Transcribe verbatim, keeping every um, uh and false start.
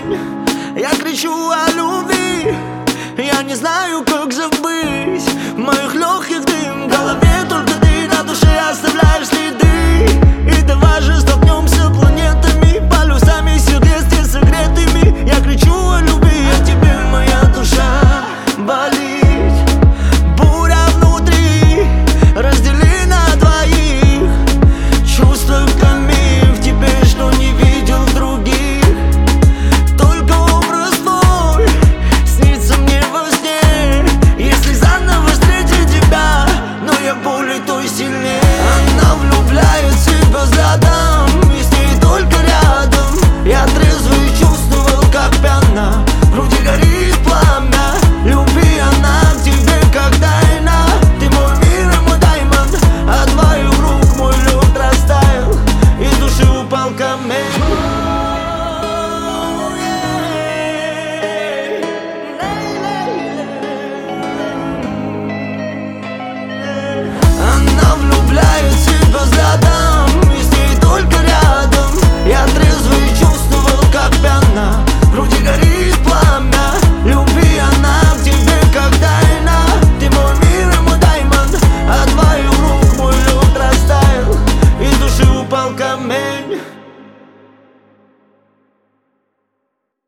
день я кричу о любви. Я не знаю, как забыть. В моих легких дым, в голове только ты, на душе оставляешь следы. И давай же столкнемся